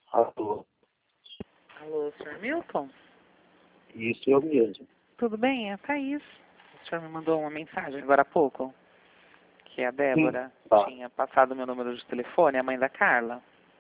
Alô, Alô, senhor Milton? isso eu mesmo. Tudo bem? É a Thaís. O senhor me mandou uma mensagem agora há pouco, que a Débora Tá. tinha passado meu número de telefone, a mãe da Carla.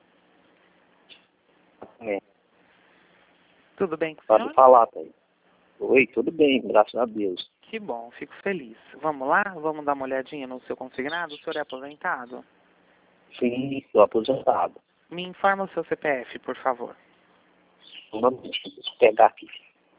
É, Tudo bem com o pode senhor? falar, Thaís. Oi, tudo bem, graças a Deus. Que bom, fico feliz. Vamos lá? Vamos dar uma olhadinha no seu consignado? O senhor é aposentado? Sim, estou aposentado. Me informa o seu CPF, por favor. Deixa eu pegar aqui.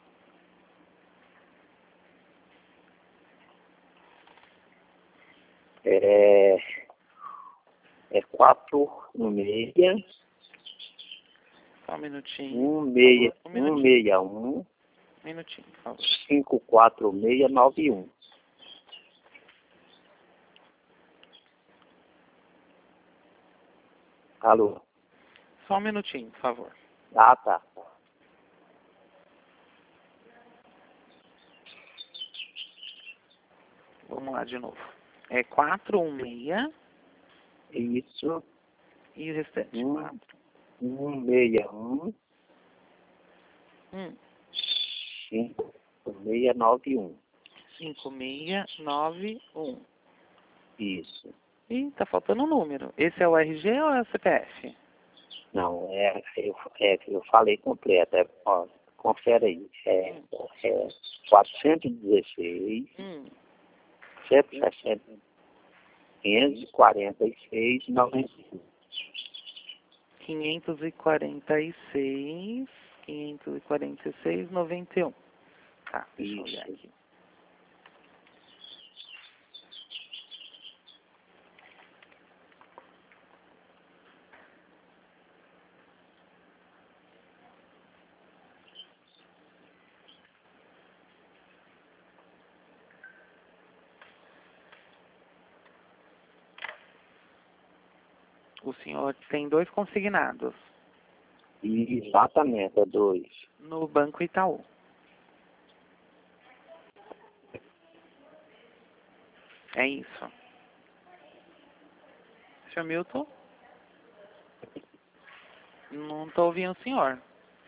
É 46 Só um minutinho. por favor. Um minutinho. 161 Um minutinho, por favor. 54691. Alô? Só um minutinho, por favor. Ah, tá. Vamos lá de novo. É 416 Isso. e o restante. 161 54691. 5691. Isso. Ih, tá faltando um número. Esse é o RG ou é o CPF? Não, eu falei completo. Ó, confere aí. É 416, Hum. 160, 546, 91. 546, 546, 91. Tá, deixa eu olhar Isso. aqui. O senhor tem 2 consignados Exatamente, é 2. no Banco Itaú. É isso. Senhor Milton? Não estou ouvindo o senhor.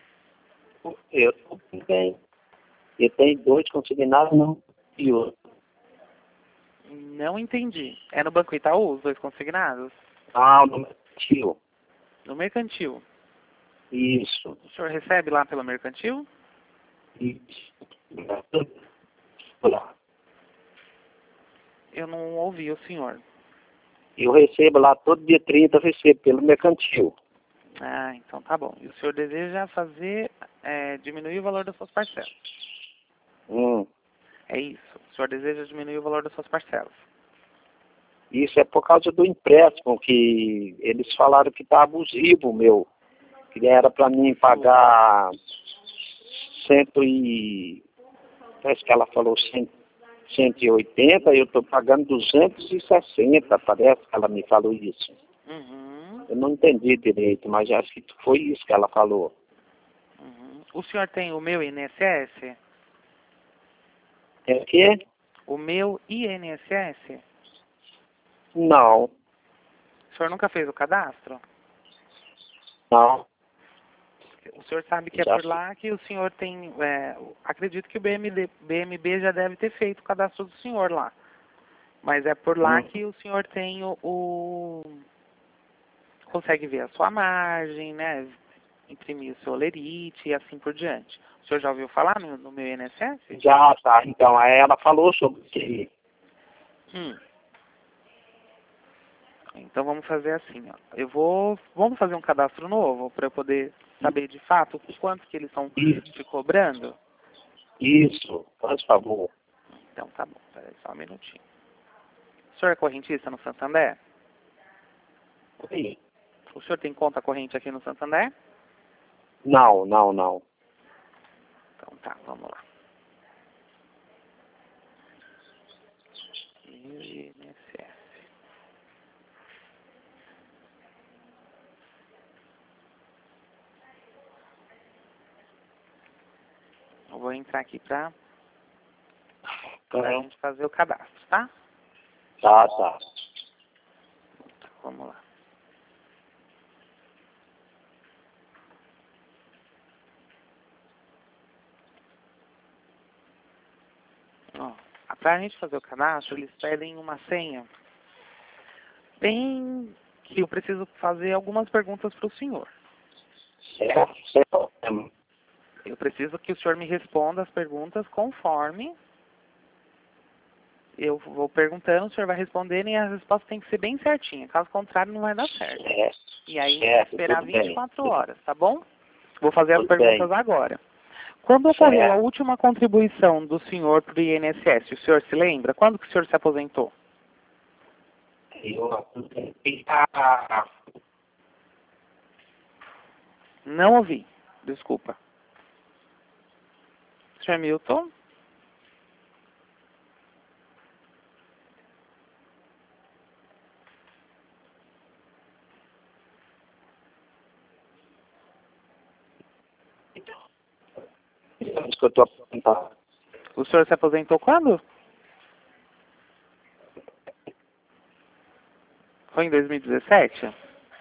Eu tenho 2 consignados, não. E outro. Não entendi. É no Banco Itaú, os 2 consignados? Ah, o número tio. No Mercantil. Isso. O senhor recebe lá pelo Mercantil? Isso. Eu não ouvi o senhor. Eu recebo lá todo dia 30, eu recebo pelo mercantil. Ah, então tá bom. E o senhor deseja fazer, diminuir o valor das suas parcelas? É isso. O senhor deseja diminuir o valor das suas parcelas? Isso é por causa do empréstimo, que eles falaram que tá abusivo, meu. Que era para mim pagar parece que ela falou 180, eu estou pagando 260, parece que ela me falou isso. Uhum. Eu não entendi direito, mas acho que foi isso que ela falou. Uhum. O senhor tem o meu INSS? É que? O meu INSS? Não, O senhor nunca fez o cadastro? não. O senhor sabe que é Já por lá que o senhor tem... acredito que o BMB já deve ter feito o cadastro do senhor lá. Mas é por lá que o senhor tem consegue ver a sua margem, né? Imprimir o seu olerite e assim por diante. O senhor já ouviu falar no meu INSS? Já tá, então, aí ela falou sobre que... Então vamos fazer assim, ó. Vamos fazer um cadastro novo para eu poder saber de fato quanto que eles estão te cobrando? Isso, por favor. Então tá bom, peraí só um minutinho. O senhor é correntista no Santander? Oi. O senhor tem conta corrente aqui no Santander? Não, não, não. Então tá, vamos lá. INSS. Eu vou entrar aqui pra gente fazer o cadastro, tá? Tá, tá. Vamos lá. para a gente fazer o cadastro, eles pedem uma senha. Bem que eu preciso fazer algumas perguntas para o senhor. Certo. Eu preciso que o senhor me responda as perguntas conforme eu vou perguntando, o senhor vai respondendo e a resposta tem que ser bem certinha. Caso contrário, não vai dar certo. E aí, a gente vai esperar 24 horas, tá bom? Vou fazer as perguntas agora. Quando ocorreu a última contribuição do senhor para o INSS, o senhor se lembra? Quando que o senhor se aposentou? Eu aposentei Não ouvi. Desculpa. Senhor Milton? que eu estou aposentado. O senhor se aposentou quando? Foi em 2017?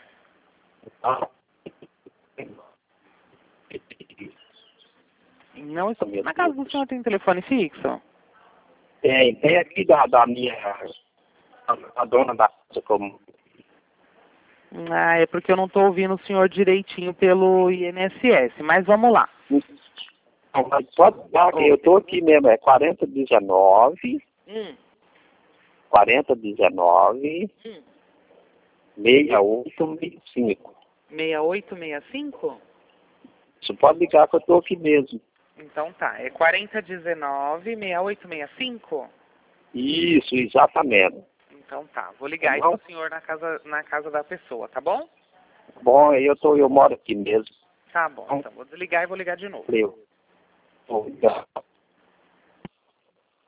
Não, na casa do senhor tem telefone fixo? Tem aqui da minha, a dona da casa, como... Ah, é porque eu não estou ouvindo o senhor direitinho pelo INSS, mas vamos lá. Não, mas pode dar, eu estou aqui mesmo, é 4019, 4019, 6865. 6865? Você pode ligar que eu estou aqui mesmo. Então tá, é 4019 6865? Isso, exatamente. Então tá, vou ligar aí pro senhor na casa da pessoa, tá bom? Bom, eu moro aqui mesmo. Tá bom, então vou desligar e vou ligar de novo. Obrigado.